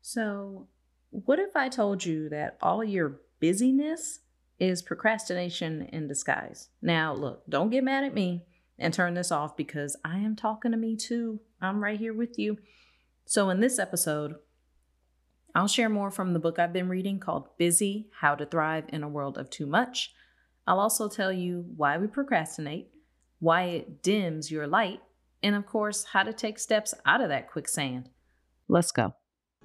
So, what if I told you that all your busyness is procrastination in disguise? Now, look, don't get mad at me and turn this off because I am talking to me too. I'm right here with you. So, in this episode, I'll share more from the book I've been reading called Busy: How to Thrive in a World of Too Much. I'll also tell you why we procrastinate, why it dims your light, and of course, how to take steps out of that quicksand. Let's go.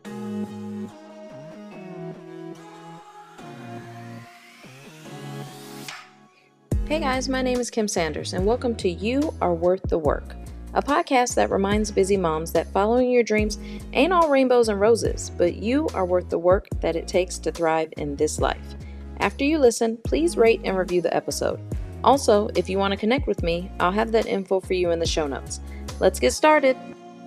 Hey guys, my name is Kim Sanders, and welcome to You Are Worth the Work, a podcast that reminds busy moms that following your dreams ain't all rainbows and roses, but you are worth the work that it takes to thrive in this life. After you listen, please rate and review the episode. Also, if you want to connect with me, I'll have that info for you in the show notes. Let's get started.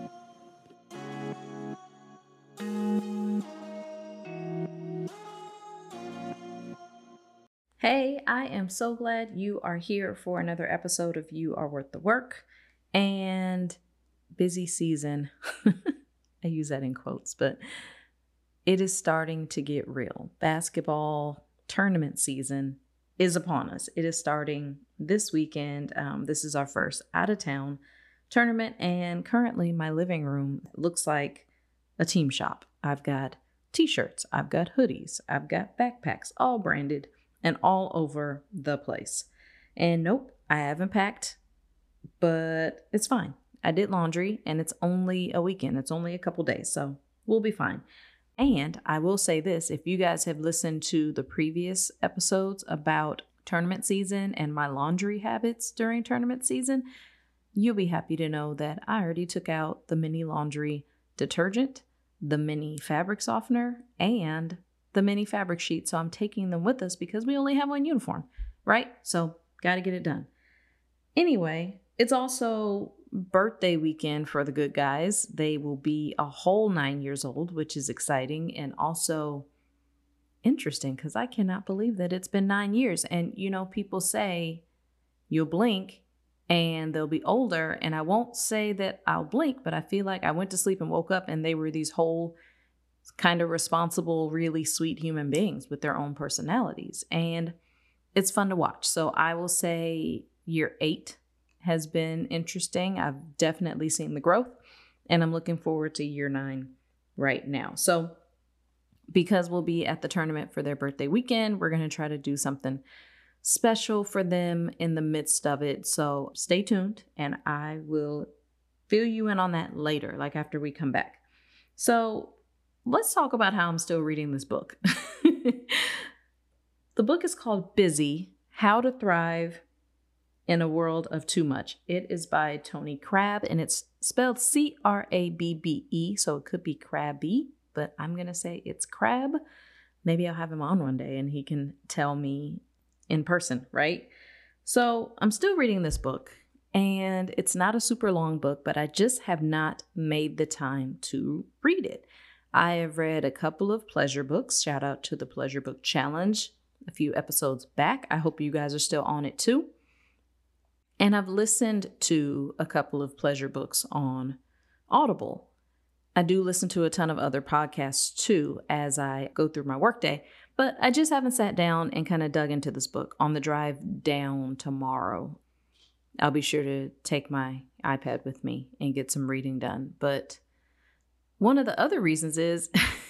Hey, I am so glad you are here for another episode of You Are Worth the Work. And busy season, I use that in quotes, but it is starting to get real. Basketball tournament season is upon us. It is starting this weekend. This is our first out of town tournament, and currently my living room looks like a team shop. I've got t-shirts, I've got hoodies, I've got backpacks, all branded and all over the place. And nope, I haven't packed, but it's fine. I did laundry and it's only a weekend. It's only a couple days, so we'll be fine. And I will say this, if you guys have listened to the previous episodes about tournament season and my laundry habits during tournament season, you'll be happy to know that I already took out the mini laundry detergent, the mini fabric softener, and the mini fabric sheet. So I'm taking them with us because we only have one uniform, right? So got to get it done. Anyway, it's also birthday weekend for the good guys. They will be a whole 9 years old, which is exciting and also interesting because I cannot believe that it's been 9 years. And, you know, people say you'll blink and they'll be older. And I won't say that I'll blink, but I feel like I went to sleep and woke up and they were these whole kind of responsible, really sweet human beings with their own personalities. And it's fun to watch. So I will say year 8 has been interesting. I've definitely seen the growth and I'm looking forward to year 9 right now. So because we'll be at the tournament for their birthday weekend, we're going to try to do something special for them in the midst of it. So stay tuned and I will fill you in on that later, like after we come back. So let's talk about how I'm still reading this book. The book is called Busy: How to Thrive in a World of Too Much. It is by Tony Crabb and it's spelled Crabbe, so it could be Crabby, but I'm going to say it's Crabb. Maybe I'll have him on one day and he can tell me in person, right? So I'm still reading this book and it's not a super long book, but I just have not made the time to read it. I have read a couple of pleasure books. Shout out to the Pleasure Book Challenge a few episodes back. I hope you guys are still on it too. And I've listened to a couple of pleasure books on Audible. I do listen to a ton of other podcasts too as I go through my workday, but I just haven't sat down and kind of dug into this book. On the drive down tomorrow, I'll be sure to take my iPad with me and get some reading done. But one of the other reasons is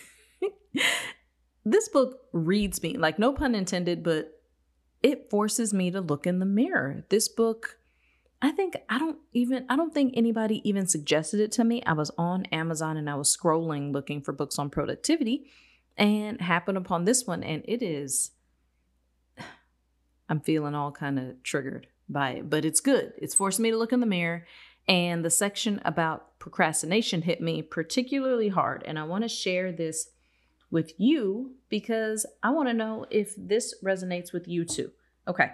this book reads me, like no pun intended, but it forces me to look in the mirror. This book, I don't think anybody even suggested it to me. I was on Amazon and I was scrolling looking for books on productivity and happened upon this one. And I'm feeling all kind of triggered by it, but it's good. It's forced me to look in the mirror. And the section about procrastination hit me particularly hard. And I want to share this with you because I want to know if this resonates with you too. Okay.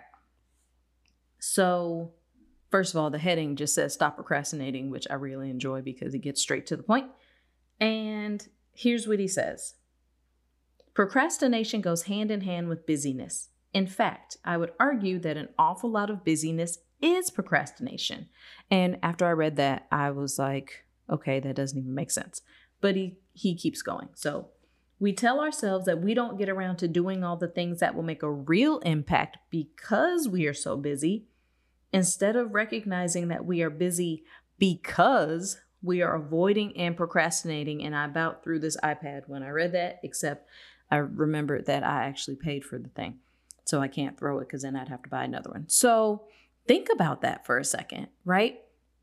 So first of all, the heading just says stop procrastinating, which I really enjoy because it gets straight to the point. And here's what he says. Procrastination goes hand in hand with busyness. In fact, I would argue that an awful lot of busyness is procrastination. And after I read that, I was like, okay, that doesn't even make sense. but he keeps going. So we tell ourselves that we don't get around to doing all the things that will make a real impact because we are so busy, instead of recognizing that we are busy because we are avoiding and procrastinating. And I about threw this iPad when I read that, except I remembered that I actually paid for the thing. So I can't throw it because then I'd have to buy another one. So think about that for a second, right?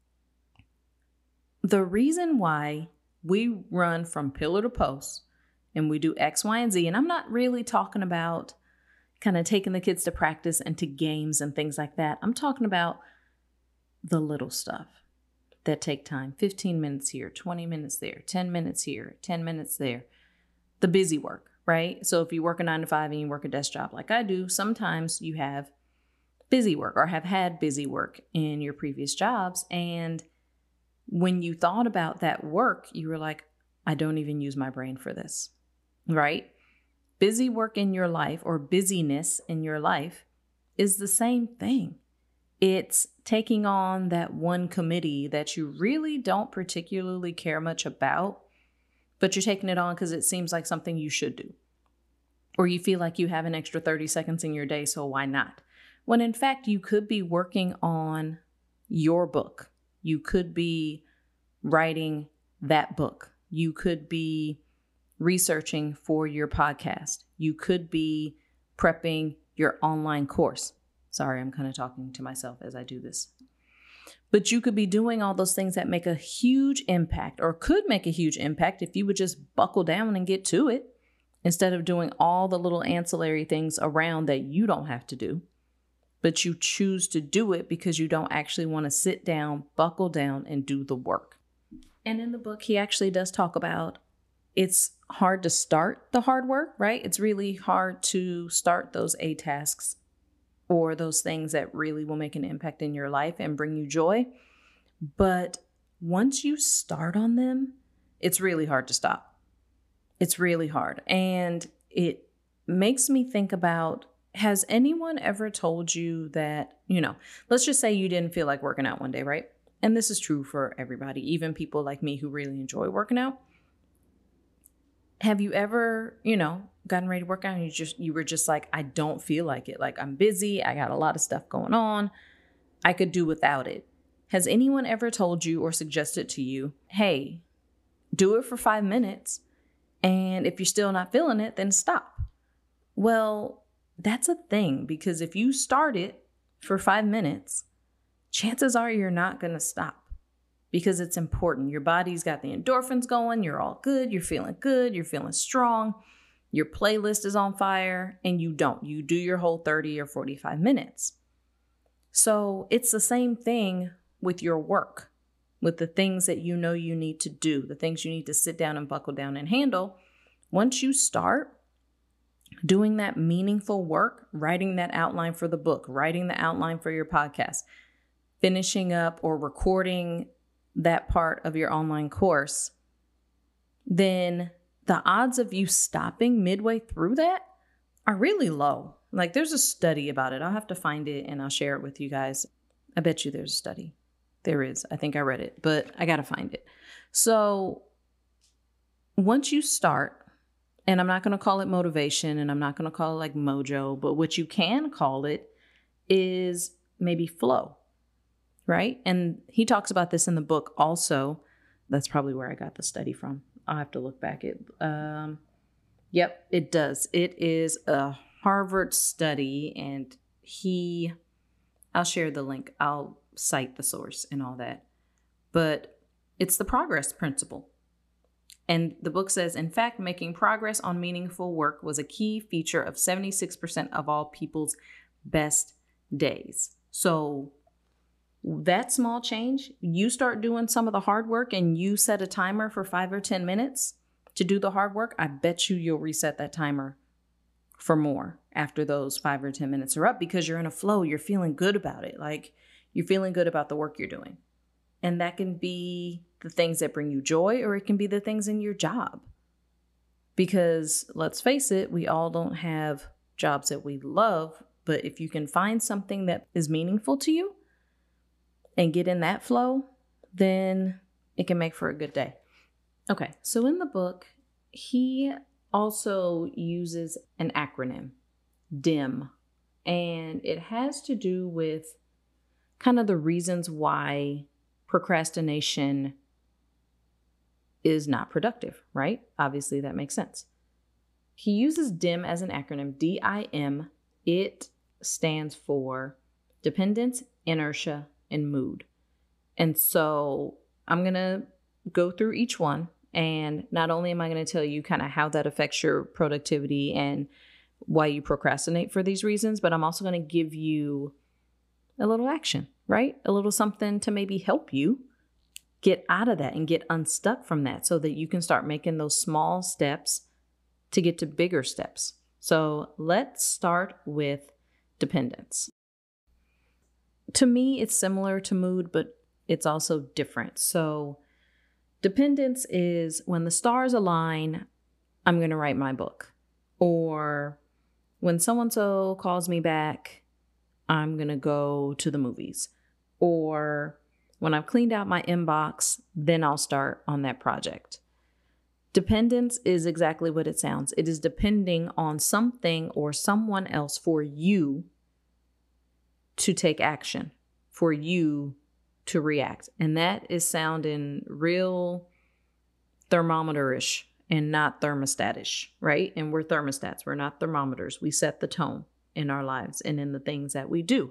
The reason why we run from pillar to post and we do X, Y, and Z, and I'm not really talking about kind of taking the kids to practice and to games and things like that. I'm talking about the little stuff that take time. 15 minutes here, 20 minutes there, 10 minutes here, 10 minutes there. The busy work, right? So if you work a 9 to 5 and you work a desk job like I do, sometimes you have busy work or have had busy work in your previous jobs. And when you thought about that work, you were like, I don't even use my brain for this, right? Busy work in your life or busyness in your life is the same thing. It's taking on that one committee that you really don't particularly care much about, but you're taking it on because it seems like something you should do. Or you feel like you have an extra 30 seconds in your day, so why not? When in fact, you could be working on your book. You could be writing that book. You could be researching for your podcast. You could be prepping your online course. Sorry, I'm kind of talking to myself as I do this. But you could be doing all those things that make a huge impact, or could make a huge impact if you would just buckle down and get to it, instead of doing all the little ancillary things around that you don't have to do. But you choose to do it because you don't actually want to sit down, buckle down, and do the work. And in the book, he actually does talk about it's hard to start the hard work, right? It's really hard to start those A tasks or those things that really will make an impact in your life and bring you joy. But once you start on them, it's really hard to stop. It's really hard. And it makes me think about, has anyone ever told you that, let's just say you didn't feel like working out one day, right? And this is true for everybody, even people like me who really enjoy working out. Have you ever, gotten ready to work out and you were just like, I don't feel like it. Like, I'm busy. I got a lot of stuff going on. I could do without it. Has anyone ever told you or suggested to you, hey, do it for 5 minutes. And if you're still not feeling it, then stop. Well, that's a thing, because if you start it for 5 minutes, chances are you're not going to stop. Because it's important. Your body's got the endorphins going. You're all good. You're feeling strong. Your playlist is on fire, and you don't. You do your whole 30 or 45 minutes. So it's the same thing with your work, with the things that you know you need to do, the things you need to sit down and buckle down and handle. Once you start doing that meaningful work, writing that outline for the book, writing the outline for your podcast, finishing up or recording that part of your online course, then the odds of you stopping midway through that are really low. Like, there's a study about it. I'll have to find it and I'll share it with you guys. I bet you there's a study. There is. I think I read it, but I got to find it. So once you start, and I'm not going to call it motivation and I'm not going to call it like mojo, but what you can call it is maybe flow. Right? And he talks about this in the book also. That's probably where I got the study from. I'll have to look back at. Yep, it does. It is a Harvard study, and I'll share the link. I'll cite the source and all that. But it's the progress principle. And the book says, in fact, making progress on meaningful work was a key feature of 76% of all people's best days. So that small change, you start doing some of the hard work and you set a timer for 5 or 10 minutes to do the hard work, I bet you'll reset that timer for more after those 5 or 10 minutes are up, because you're in a flow. You're feeling good about it. Like, you're feeling good about the work you're doing. And that can be the things that bring you joy, or it can be the things in your job. Because let's face it, we all don't have jobs that we love, but if you can find something that is meaningful to you and get in that flow, then it can make for a good day. Okay, so in the book, he also uses an acronym, DIM, and it has to do with kind of the reasons why procrastination is not productive, right? Obviously, that makes sense. He uses DIM as an acronym, DIM. It stands for dependence, inertia, and mood. And so I'm going to go through each one. And not only am I going to tell you kind of how that affects your productivity and why you procrastinate for these reasons, but I'm also going to give you a little action, right? A little something to maybe help you get out of that and get unstuck from that so that you can start making those small steps to get to bigger steps. So let's start with dependence. To me, it's similar to mood, but it's also different. So dependence is when the stars align, I'm going to write my book. Or when so-and-so calls me back, I'm going to go to the movies. Or when I've cleaned out my inbox, then I'll start on that project. Dependence is exactly what it sounds. It is depending on something or someone else for you to take action, for you to react. And that is sounding real thermometer-ish and not thermostat-ish, right? And we're thermostats. We're not thermometers. We set the tone in our lives and in the things that we do.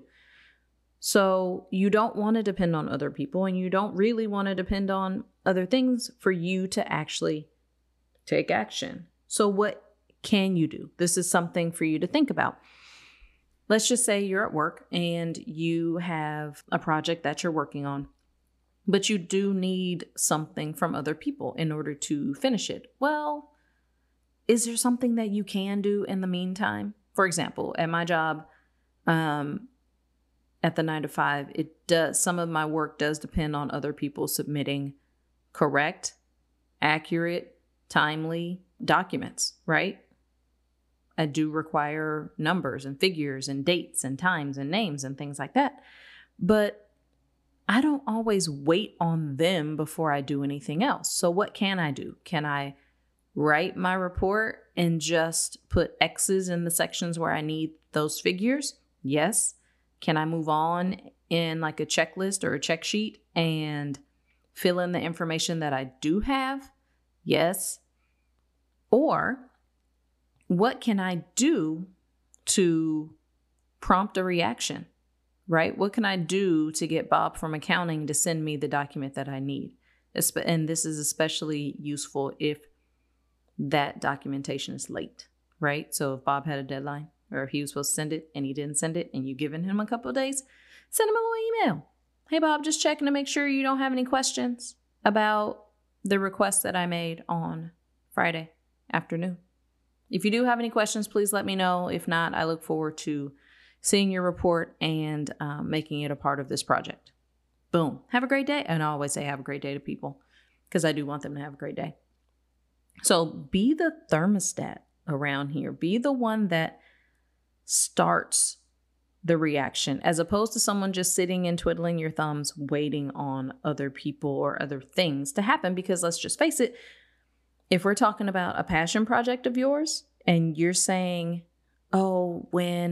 So you don't want to depend on other people, and you don't really want to depend on other things for you to actually take action. So what can you do? This is something for you to think about. Let's just say you're at work and you have a project that you're working on, but you do need something from other people in order to finish it. Well, is there something that you can do in the meantime? For example, at my job, at the 9 to 5, some of my work does depend on other people submitting correct, accurate, timely documents, right? I do require numbers and figures and dates and times and names and things like that. But I don't always wait on them before I do anything else. So what can I do? Can I write my report and just put X's in the sections where I need those figures? Yes. Can I move on in like a checklist or a check sheet and fill in the information that I do have? Yes. Or what can I do to prompt a reaction, right? What can I do to get Bob from accounting to send me the document that I need? And this is especially useful if that documentation is late, right? So if Bob had a deadline or if he was supposed to send it and he didn't send it and you've given him a couple of days, send him a little email. Hey, Bob, just checking to make sure you don't have any questions about the request that I made on Friday afternoon. If you do have any questions, please let me know. If not, I look forward to seeing your report and making it a part of this project. Boom. Have a great day. And I always say have a great day to people because I do want them to have a great day. So be the thermostat around here. Be the one that starts the reaction as opposed to someone just sitting and twiddling your thumbs waiting on other people or other things to happen. Because let's just face it, if we're talking about a passion project of yours and you're saying, oh,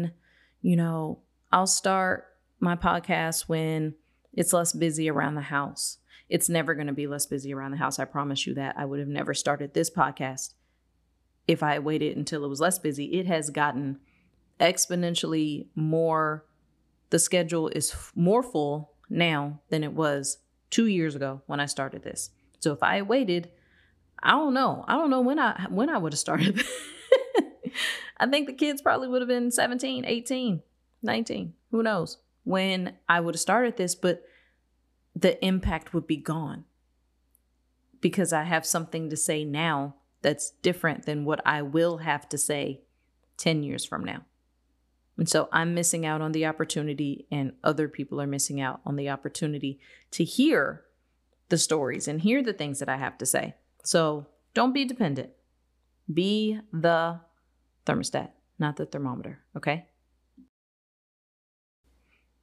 I'll start my podcast when it's less busy around the house. It's never going to be less busy around the house. I promise you that. I would have never started this podcast if I waited until it was less busy. It has gotten exponentially more. The schedule is more full now than it was 2 years ago when I started this. So if I waited, I don't know when I would have started. I think the kids probably would have been 17, 18, 19. Who knows when I would have started this, but the impact would be gone because I have something to say now that's different than what I will have to say 10 years from now. And so I'm missing out on the opportunity, and other people are missing out on the opportunity to hear the stories and hear the things that I have to say. So don't be dependent. Be the thermostat, not the thermometer, okay?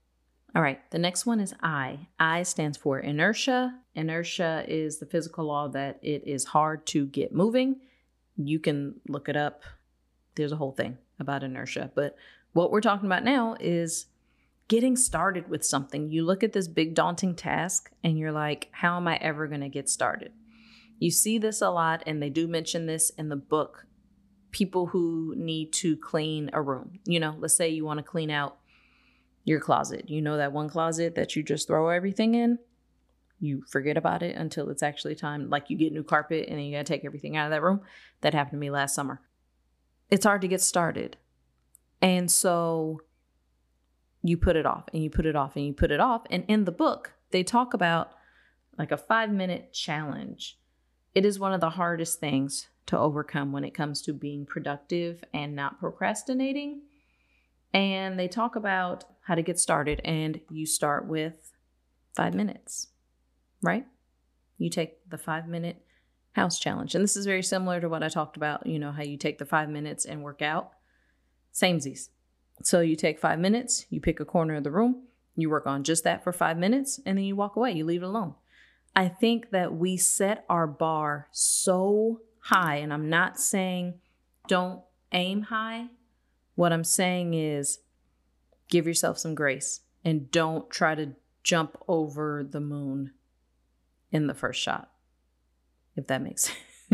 All right, the next one is I. I stands for inertia. Inertia is the physical law that it is hard to get moving. You can look it up. There's a whole thing about inertia. But what we're talking about now is getting started with something. You look at this big daunting task and you're like, how am I ever going to get started? You see this a lot, and they do mention this in the book. People who need to clean a room. Let's say you want to clean out your closet. That one closet that you just throw everything in? You forget about it until it's actually time. Like you get new carpet and then you got to take everything out of that room. That happened to me last summer. It's hard to get started. And so you put it off and you put it off and you put it off. And in the book, they talk about like a 5-minute challenge. It is one of the hardest things to overcome when it comes to being productive and not procrastinating. And they talk about how to get started, and you start with 5 minutes, right? You take the 5-minute house challenge. And this is very similar to what I talked about, how you take the 5 minutes and work out. Samesies. So you take 5 minutes, you pick a corner of the room, you work on just that for 5 minutes, and then you walk away, you leave it alone. I think that we set our bar so high, and I'm not saying don't aim high. What I'm saying is give yourself some grace and don't try to jump over the moon in the first shot. If that makes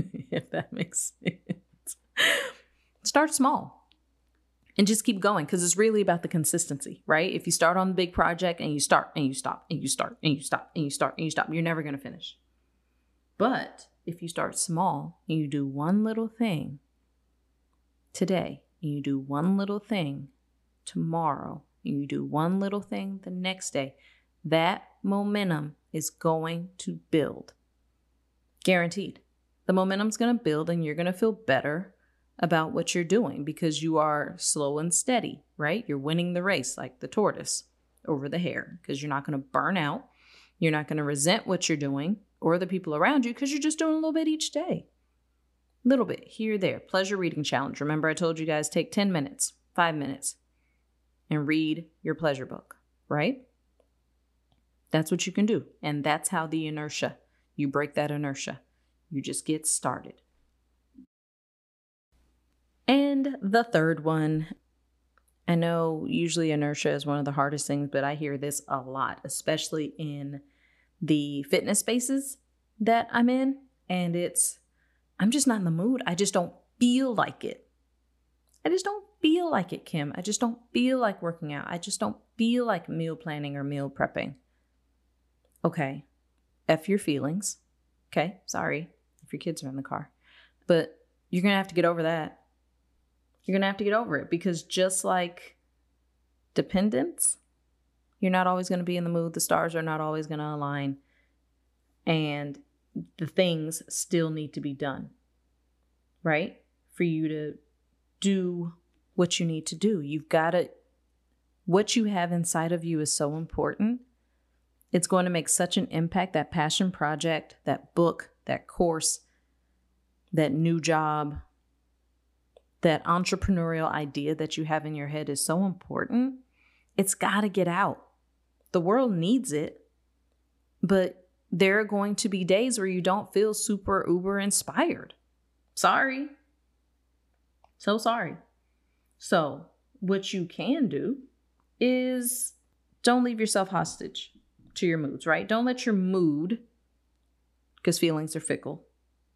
sense. Start small and just keep going, because it's really about the consistency, right? If you start on the big project and you start and you stop and you start and you stop and you start and you stop, you're never going to finish. But if you start small and you do one little thing today, and you do one little thing tomorrow, and you do one little thing the next day, that momentum is going to build. Guaranteed. The momentum's going to build, and you're going to feel better about what you're doing because you are slow and steady, right? You're winning the race like the tortoise over the hare, because you're not going to burn out. You're not going to resent what you're doing or the people around you, because you're just doing a little bit each day. Little bit here, there. Pleasure reading challenge. Remember, I told you guys take 10 minutes, 5 minutes, and read your pleasure book, right? That's what you can do. And that's how you break that inertia. You just get started. And the third one, I know usually inertia is one of the hardest things, but I hear this a lot, especially in the fitness spaces that I'm in. And I'm just not in the mood. I just don't feel like it. I just don't feel like it, Kim. I just don't feel like working out. I just don't feel like meal planning or meal prepping. Okay. F your feelings. Okay. Sorry if your kids are in the car. But you're going to have to get over that. You're going to have to get over it, because just like dependence, you're not always going to be in the mood. The stars are not always going to align. And the things still need to be done, right? For you to do what you need to do. What you have inside of you is so important. It's going to make such an impact. That passion project, that book, that course, that new job, that entrepreneurial idea that you have in your head is so important. It's got to get out. The world needs it, but there are going to be days where you don't feel super uber inspired. Sorry. So sorry. So what you can do is don't leave yourself hostage to your moods, right? Don't let your mood, because feelings are fickle,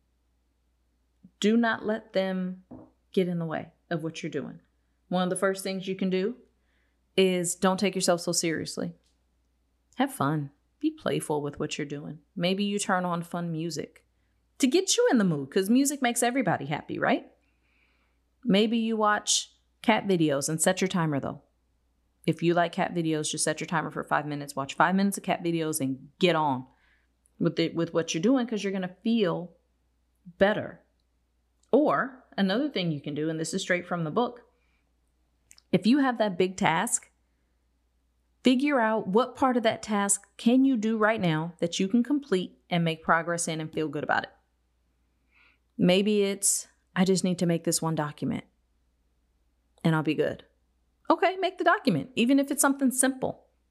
do not let them get in the way of what you're doing. One of the first things you can do is don't take yourself so seriously. Have fun. Be playful with what you're doing. Maybe you turn on fun music to get you in the mood, because music makes everybody happy, right? Maybe you watch cat videos and set your timer, though. If you like cat videos, just set your timer for 5 minutes. Watch 5 minutes of cat videos and get on with what you're doing, because you're going to feel better. Or another thing you can do, and this is straight from the book, if you have that big task, figure out what part of that task can you do right now that you can complete and make progress in and feel good about it. Maybe it's, I just need to make this one document and I'll be good. Okay, make the document, even if it's something simple.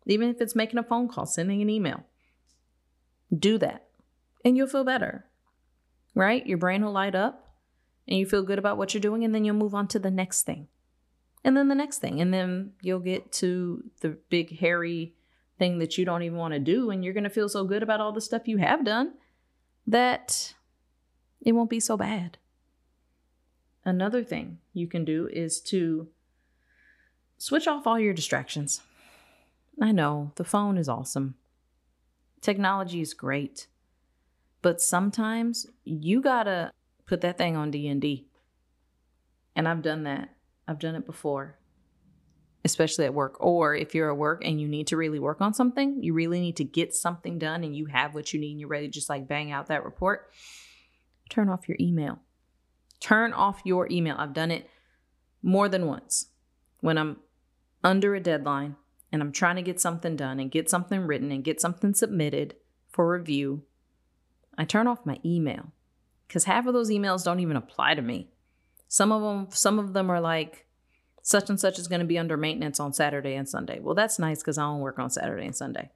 Even if it's making a phone call, sending an email, do that and you'll feel better, right? Your brain will light up and you feel good about what you're doing, and then you'll move on to the next thing and then the next thing. And then you'll get to the big, hairy thing that you don't even want to do. And you're going to feel so good about all the stuff you have done that it won't be so bad. Another thing you can do is to switch off all your distractions. I know the phone is awesome. Technology is great. But sometimes you gotta put that thing on D&D. And I've done that. I've done it before, especially at work. Or if you're at work and you need to really work on something, you really need to get something done and you have what you need and you're ready to just like bang out that report, turn off your email. Turn off your email. I've done it more than once. When I'm under a deadline and I'm trying to get something done and get something written and get something submitted for review, I turn off my email because half of those emails don't even apply to me. Some of them are like, such and such is going to be under maintenance on Saturday and Sunday. Well, that's nice because I don't work on Saturday and Sunday.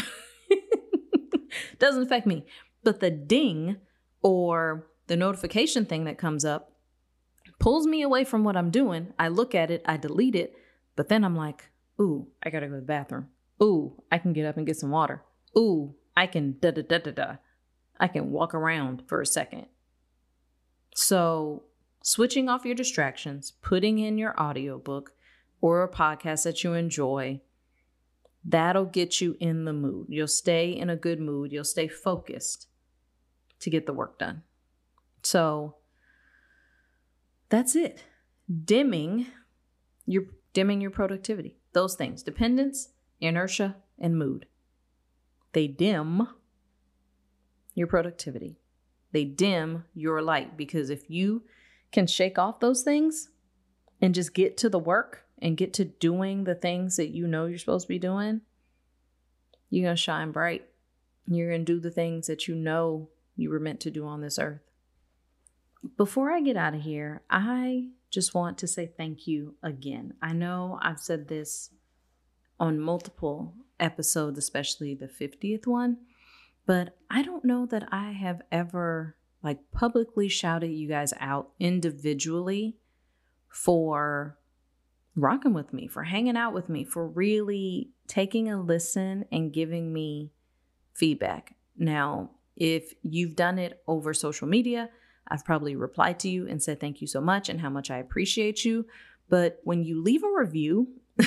Doesn't affect me. But the ding or the notification thing that comes up pulls me away from what I'm doing. I look at it, I delete it, but then I'm like, ooh, I gotta go to the bathroom. Ooh, I can get up and get some water. Ooh, I can I can walk around for a second. So switching off your distractions, putting in your audiobook or a podcast that you enjoy, that'll get you in the mood. You'll stay in a good mood. You'll stay focused to get the work done. So that's it. Dimming your productivity. Those things, dependence, inertia, and mood. They dim your productivity. They dim your light, because if you can shake off those things and just get to the work and get to doing the things that you know you're supposed to be doing, you're going to shine bright. You're going to do the things that you know you were meant to do on this earth. Before I get out of here, I just want to say thank you again. I know I've said this on multiple episodes, especially the 50th one, but I don't know that I have ever like publicly shouted you guys out individually for rocking with me, for hanging out with me, for really taking a listen and giving me feedback. Now, if you've done it over social media, I've probably replied to you and said thank you so much and how much I appreciate you. But when you leave a review,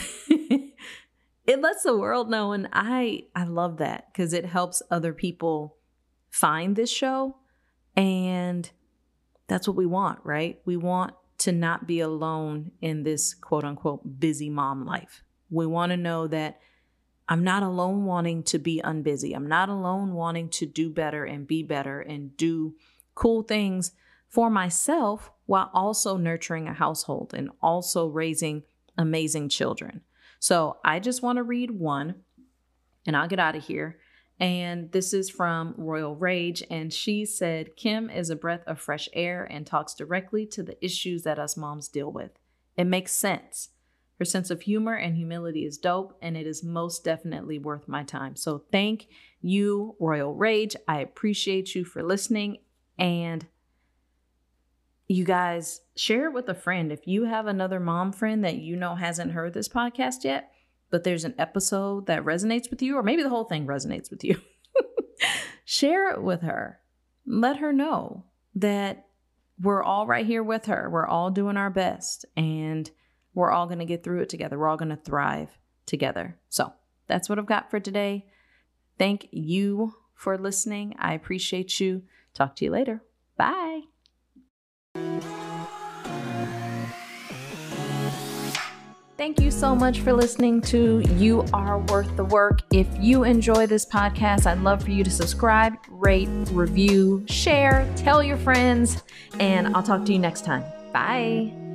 it lets the world know. And I love that because it helps other people find this show. And that's what we want, right? We want to not be alone in this quote unquote busy mom life. We want to know that I'm not alone wanting to be unbusy. I'm not alone wanting to do better and be better and do cool things for myself while also nurturing a household and also raising amazing children. So I just want to read one and I'll get out of here. And this is from Royal Rage. And she said, Kim is a breath of fresh air and talks directly to the issues that us moms deal with. It makes sense. Her sense of humor and humility is dope, and it is most definitely worth my time. So thank you, Royal Rage. I appreciate you for listening. And you guys, share it with a friend. If you have another mom friend that you know hasn't heard this podcast yet, but there's an episode that resonates with you, or maybe the whole thing resonates with you, share it with her. Let her know that we're all right here with her. We're all doing our best, and we're all going to get through it together. We're all going to thrive together. So that's what I've got for today. Thank you for listening. I appreciate you. Talk to you later. Bye. Thank you so much for listening to You Are Worth the Work. If you enjoy this podcast, I'd love for you to subscribe, rate, review, share, tell your friends, and I'll talk to you next time. Bye.